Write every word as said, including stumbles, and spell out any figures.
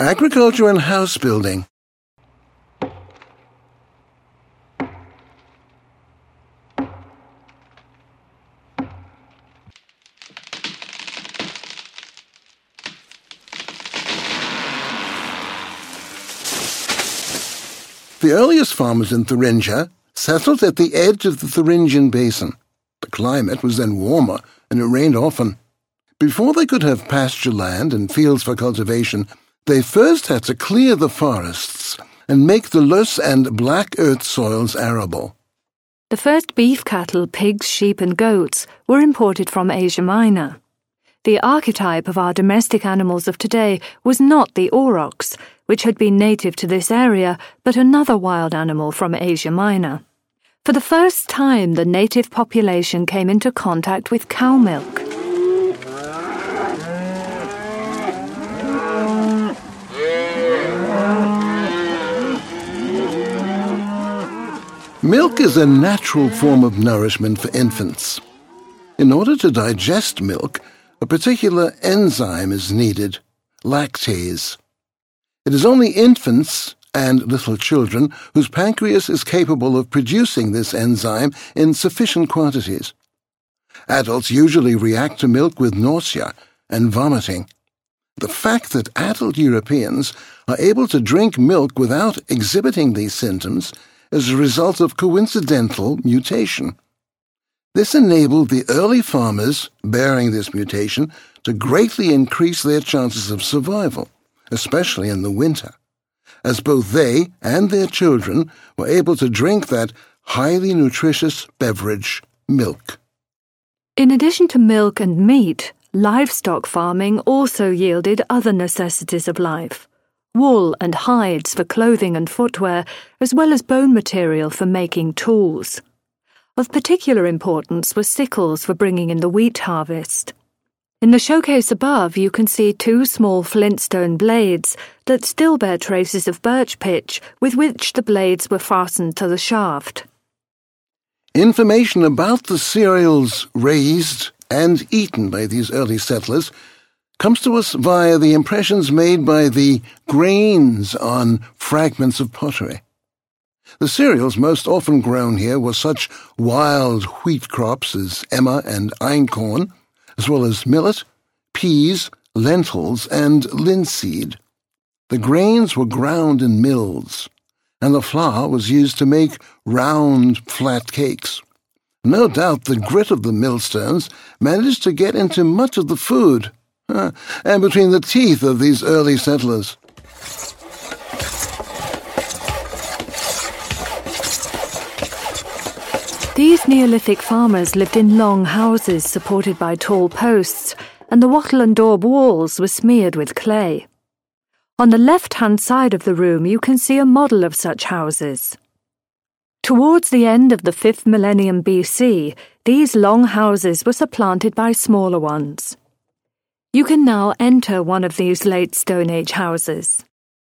Agriculture and house building. The earliest farmers in Thuringia settled at the edge of the Thuringian Basin. The climate was then warmer and it rained often. Before they could have pasture land and fields for cultivation, they first had to clear the forests and make the loess and black earth soils arable. The first beef cattle, pigs, sheep and goats were imported from Asia Minor. The archetype of our domestic animals of today was not the aurochs, which had been native to this area, but another wild animal from Asia Minor. For the first time, the native population came into contact with cow milk. Milk is a natural form of nourishment for infants. In order to digest milk, a particular enzyme is needed, lactase. It is only infants and little children whose pancreas is capable of producing this enzyme in sufficient quantities. Adults usually react to milk with nausea and vomiting. The fact that adult Europeans are able to drink milk without exhibiting these symptoms is a result of coincidental mutation. This enabled the early farmers bearing this mutation to greatly increase their chances of survival, especially in the winter, as both they and their children were able to drink that highly nutritious beverage, milk. In addition to milk and meat, livestock farming also yielded other necessities of life: wool and hides for clothing and footwear, as well as bone material for making tools. Of particular importance were sickles for bringing in the wheat harvest. In the showcase above, you can see two small flintstone blades that still bear traces of birch pitch with which the blades were fastened to the shaft. Information about the cereals raised and eaten by these early settlers comes to us via the impressions made by the grains on fragments of pottery. The cereals most often grown here were such wild wheat crops as emmer and einkorn, as well as millet, peas, lentils, and linseed. The grains were ground in mills, and the flour was used to make round, flat cakes. No doubt the grit of the millstones managed to get into much of the food, uh, and between the teeth of these early settlers. These Neolithic farmers lived in long houses supported by tall posts, and the wattle and daub walls were smeared with clay. On the left-hand side of the room you can see a model of such houses. Towards the end of the fifth millennium B C, these long houses were supplanted by smaller ones. You can now enter one of these late Stone Age houses.